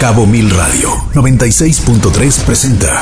Cabo Mil Radio 96.3 presenta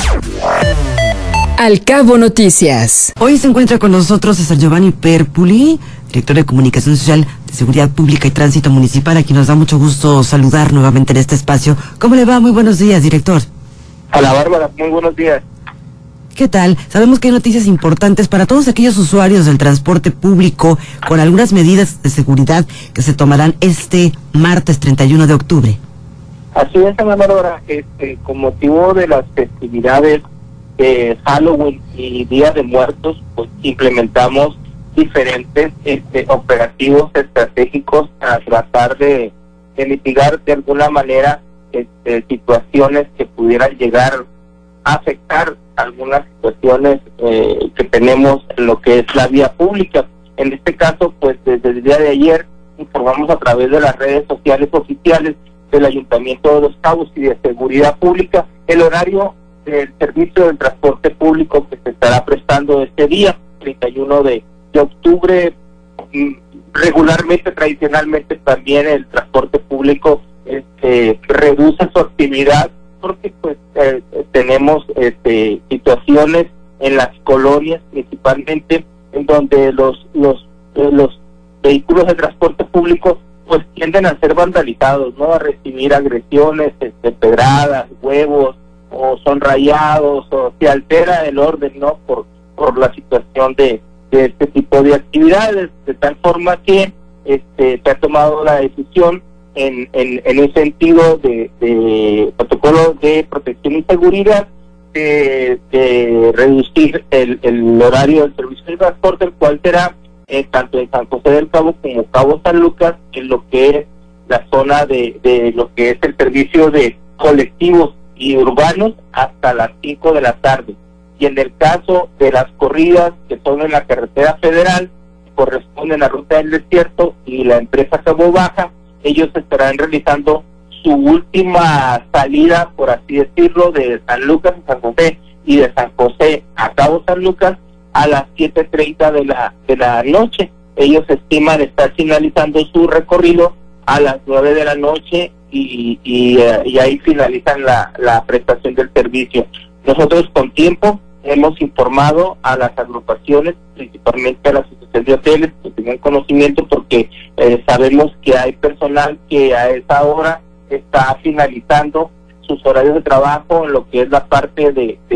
Al Cabo Noticias. Hoy se encuentra con nosotros César Giovanni Perpuli, director de Comunicación Social de Seguridad Pública y Tránsito Municipal, a quien nos da mucho gusto saludar nuevamente en este espacio. ¿Cómo le va? Muy buenos días, director. Hola, Bárbara, muy buenos días. ¿Qué tal? Sabemos que hay noticias importantes para todos aquellos usuarios del transporte público, con algunas medidas de seguridad que se tomarán este martes 31 de octubre. Así es, Ana Bárbara, con motivo de las festividades de Halloween y Día de Muertos, pues implementamos diferentes operativos estratégicos para tratar de mitigar de alguna manera situaciones que pudieran llegar a afectar algunas situaciones que tenemos en lo que es la vía pública. En este caso, pues desde el día de ayer informamos a través de las redes sociales oficiales del Ayuntamiento de Los Cabos y de Seguridad Pública el horario del servicio del transporte público que se estará prestando este día, 31 de octubre. Regularmente, tradicionalmente, también el transporte público reduce su actividad porque pues tenemos situaciones en las colonias principalmente en donde los vehículos de transporte público pues tienden a ser vandalizados, ¿no? A recibir agresiones, pedradas, huevos, o son rayados, o se altera el orden, ¿no? Por la situación de este tipo de actividades, de tal forma que se ha tomado la decisión en un sentido de protocolo de protección y seguridad de reducir el horario del servicio de transporte, el cual será tanto en San José del Cabo como Cabo San Lucas, en lo que es la zona de lo que es el servicio de colectivos y urbanos hasta las 5 de la tarde. Y en el caso de las corridas que son en la carretera federal, corresponden a Ruta del Desierto y la empresa Cabo Baja, ellos estarán realizando su última salida, por así decirlo, de San Lucas a San José y de San José a Cabo San Lucas a las 7:30 de la noche. Ellos estiman estar finalizando su recorrido a las 9 de la noche y ahí finalizan la prestación del servicio. Nosotros con tiempo hemos informado a las agrupaciones, principalmente a la asociación de hoteles, que tengan conocimiento porque sabemos que hay personal que a esa hora está finalizando sus horarios de trabajo en lo que es la parte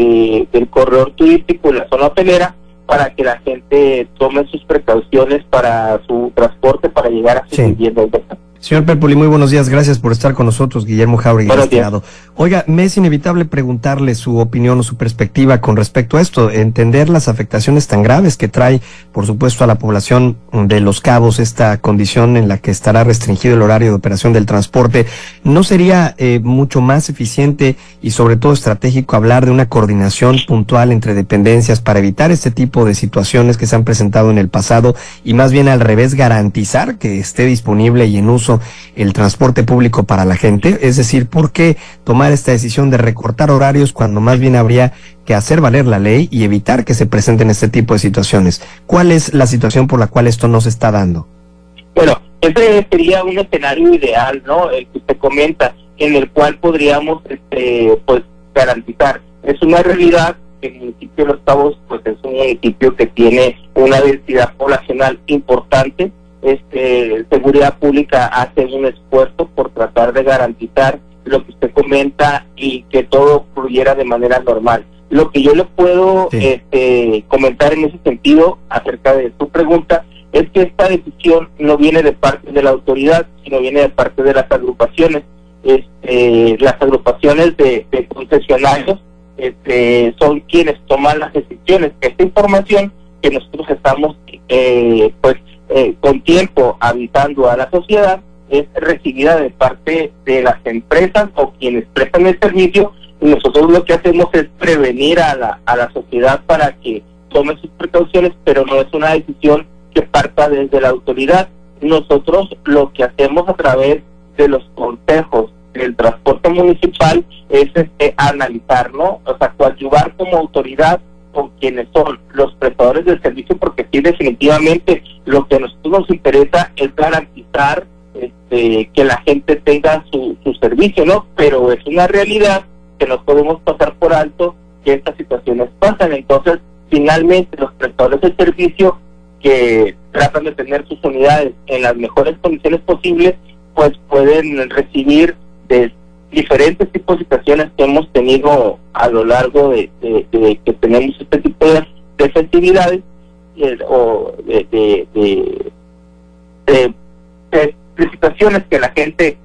del corredor turístico y la zona hotelera, para que la gente tome sus precauciones para su transporte, para llegar a su vivienda. Señor Perpuli, muy buenos días, gracias por estar con nosotros, Guillermo Jauregui. Oiga, me es inevitable preguntarle su opinión o su perspectiva con respecto a esto, entender las afectaciones tan graves que trae, por supuesto, a la población de Los Cabos esta condición en la que estará restringido el horario de operación del transporte. ¿No sería mucho más eficiente y sobre todo estratégico hablar de una coordinación puntual entre dependencias para evitar este tipo de situaciones que se han presentado en el pasado y más bien al revés garantizar que esté disponible y en uso el transporte público para la gente? Es decir, ¿por qué tomar esta decisión de recortar horarios cuando más bien habría que hacer valer la ley y evitar que se presenten este tipo de situaciones? ¿Cuál es la situación por la cual esto no se está dando? Bueno, ese sería un escenario ideal, ¿no? El que usted comenta, en el cual podríamos pues garantizar. Es una realidad que el municipio de Los Cabos pues es un municipio que tiene una densidad poblacional importante. Seguridad Pública hace un esfuerzo por tratar de garantizar lo que usted comenta y que todo fluyera de manera normal. Lo que yo le puedo comentar en ese sentido acerca de su pregunta es que esta decisión no viene de parte de la autoridad, sino viene de parte de las agrupaciones. Las agrupaciones de concesionarios son quienes toman las decisiones. Esta información que nosotros estamos con tiempo avisando a la sociedad es recibida de parte de las empresas o quienes prestan el servicio, y nosotros lo que hacemos es prevenir a la sociedad para que tome sus precauciones, pero no es una decisión que parta desde la autoridad. Nosotros lo que hacemos a través de los consejos del transporte municipal es analizar, ¿no? O sea, coadyuvar como autoridad con quienes son los prestadores del servicio, porque sí, definitivamente lo que a nosotros nos interesa es garantizar que la gente tenga su servicio, ¿no? Pero es una realidad que no podemos pasar por alto que estas situaciones pasan. Entonces, finalmente, los prestadores de servicio que tratan de tener sus unidades en las mejores condiciones posibles, pues pueden recibir de diferentes tipos de situaciones que hemos tenido a lo largo de que tenemos este tipo de festividades o de situaciones que la gente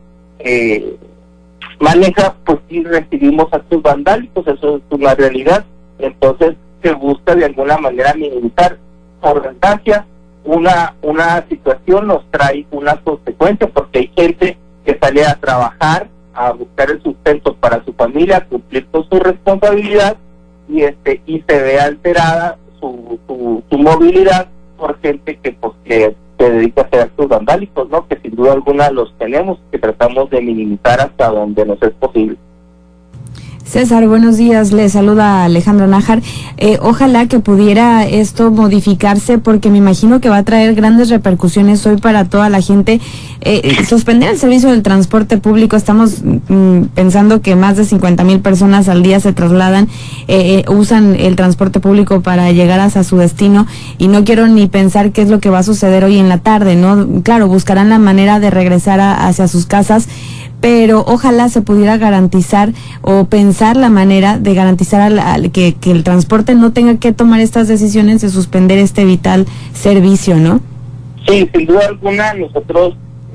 maneja, pues sí recibimos actos vandálicos, eso es una realidad. Entonces se busca de alguna manera minimizar. Por desgracia, una situación nos trae una consecuencia, porque hay gente que sale a trabajar, a buscar el sustento para su familia, a cumplir con su responsabilidad, y se ve alterada su movilidad por gente que se dedica a hacer actos vandálicos, ¿no? Que sin duda alguna los tenemos, que tratamos de minimizar hasta donde nos es posible. César, buenos días, le saluda Alejandra Nájar. Ojalá que pudiera esto modificarse, porque me imagino que va a traer grandes repercusiones hoy para toda la gente. Suspender el servicio del transporte público, estamos pensando que más de 50,000 personas al día se trasladan, usan el transporte público para llegar hacia su destino, y no quiero ni pensar qué es lo que va a suceder hoy en la tarde, ¿no? Claro, buscarán la manera de regresar hacia sus casas, pero ojalá se pudiera garantizar o pensar la manera de garantizar que el transporte no tenga que tomar estas decisiones de suspender este vital servicio, ¿no? Sí, sin duda alguna nosotros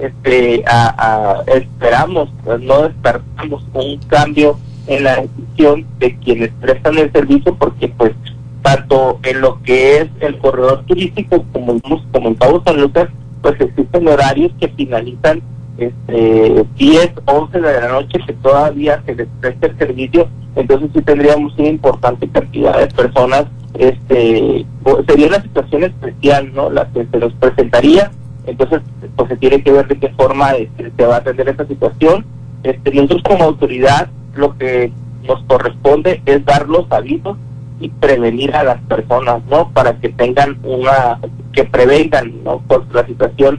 esperamos, no despertamos un cambio en la decisión de quienes prestan el servicio, porque pues tanto en lo que es el corredor turístico como en Cabo San Lucas, pues existen horarios que finalizan 10, 11 de la noche, que todavía se les presta el servicio. Entonces sí tendríamos una importante cantidad de personas. Sería una situación especial, ¿no?, la que se nos presentaría. Entonces pues se tiene que ver de qué forma se va a atender esta situación. Nosotros como autoridad lo que nos corresponde es dar los avisos y prevenir a las personas, ¿no?, para que tengan que prevengan, ¿no?, por la situación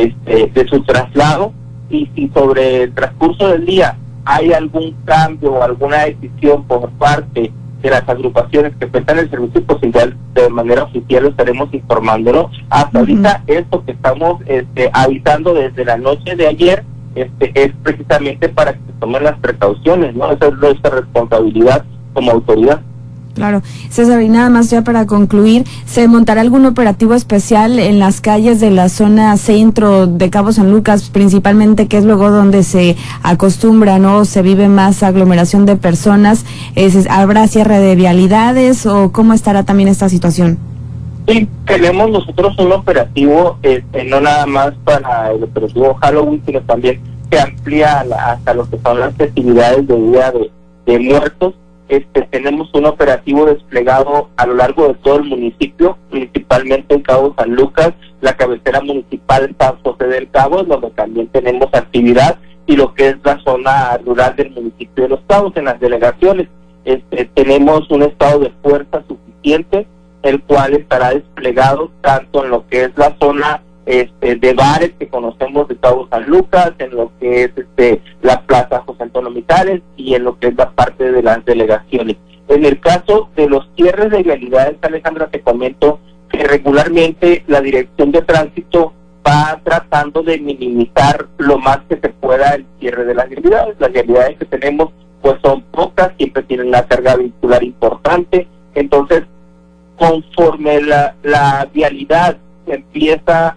de su traslado. Y si sobre el transcurso del día hay algún cambio o alguna decisión por parte de las agrupaciones que prestan el servicio, pues ya de manera oficial lo estaremos informándolo. Hasta ahorita esto que estamos avisando desde la noche de ayer es precisamente para que se tomen las precauciones, ¿no? Esa es nuestra responsabilidad como autoridad. Claro. César, y nada más ya para concluir, ¿se montará algún operativo especial en las calles de la zona centro de Cabo San Lucas, principalmente, que es luego donde se acostumbra, ¿no?, se vive más aglomeración de personas? ¿Habrá cierre de vialidades o cómo estará también esta situación? Sí, tenemos nosotros un operativo, no nada más para el operativo Halloween, sino también que amplía hasta lo que son las festividades de Día de Muertos. Tenemos un operativo desplegado a lo largo de todo el municipio, principalmente en Cabo San Lucas, la cabecera municipal de San José del Cabo, donde también tenemos actividad, y lo que es la zona rural del municipio de Los Cabos, en las delegaciones. Tenemos un estado de fuerza suficiente, el cual estará desplegado tanto en lo que es la zona de bares que conocemos de Cabo San Lucas, en lo que es la Plaza José Antonio Mijares y en lo que es la parte de las delegaciones. En el caso de los cierres de vialidades, Alejandra, te comento que regularmente la Dirección de Tránsito va tratando de minimizar lo más que se pueda el cierre de las vialidades. Las vialidades que tenemos pues son pocas, siempre tienen una carga vehicular importante. Entonces, conforme la vialidad empieza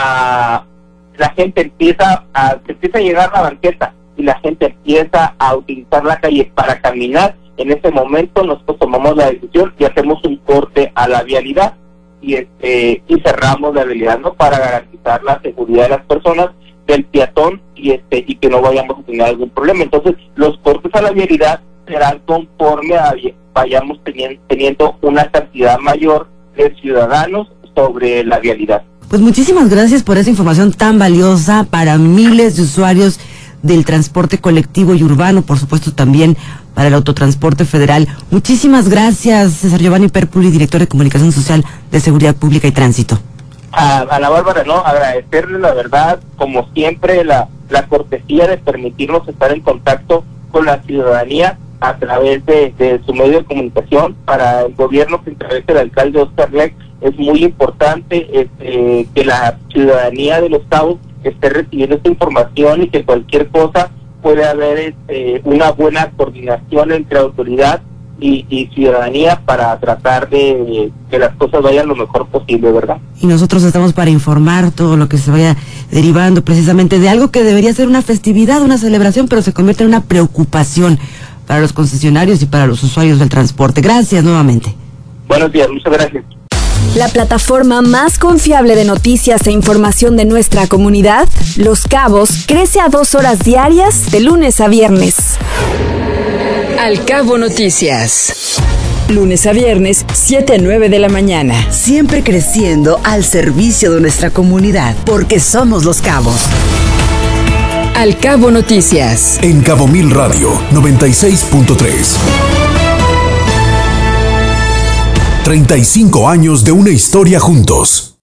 la gente empieza a llegar a la banqueta y la gente empieza a utilizar la calle para caminar, en ese momento nosotros tomamos la decisión y hacemos un corte a la vialidad y cerramos la vialidad, ¿no?, para garantizar la seguridad de las personas, del peatón, y que no vayamos a tener algún problema. Entonces los cortes a la vialidad serán conforme vayamos teniendo una cantidad mayor de ciudadanos sobre la vialidad. Pues muchísimas gracias por esa información tan valiosa para miles de usuarios del transporte colectivo y urbano, por supuesto también para el autotransporte federal. Muchísimas gracias, César Giovanni Perpuli, director de Comunicación Social de Seguridad Pública y Tránsito. a la Bárbara, ¿no? Agradecerle la verdad, como siempre, la cortesía de permitirnos estar en contacto con la ciudadanía a través de su medio de comunicación. Para el gobierno que encabeza el alcalde Oscar Leck es muy importante que la ciudadanía de Los Cabos esté recibiendo esta información y que cualquier cosa puede haber una buena coordinación entre autoridad y ciudadanía para tratar de que las cosas vayan lo mejor posible, ¿verdad? Y nosotros estamos para informar todo lo que se vaya derivando precisamente de algo que debería ser una festividad, una celebración, pero se convierte en una preocupación para los concesionarios y para los usuarios del transporte. Gracias nuevamente. Buenos días, muchas gracias. La plataforma más confiable de noticias e información de nuestra comunidad, Los Cabos, crece a 2 horas diarias de lunes a viernes. Al Cabo Noticias. Lunes a viernes, 7 a 9 de la mañana. Siempre creciendo al servicio de nuestra comunidad, porque somos Los Cabos. Al Cabo Noticias. En Cabo Mil Radio 96.3. 35 años de una historia juntos.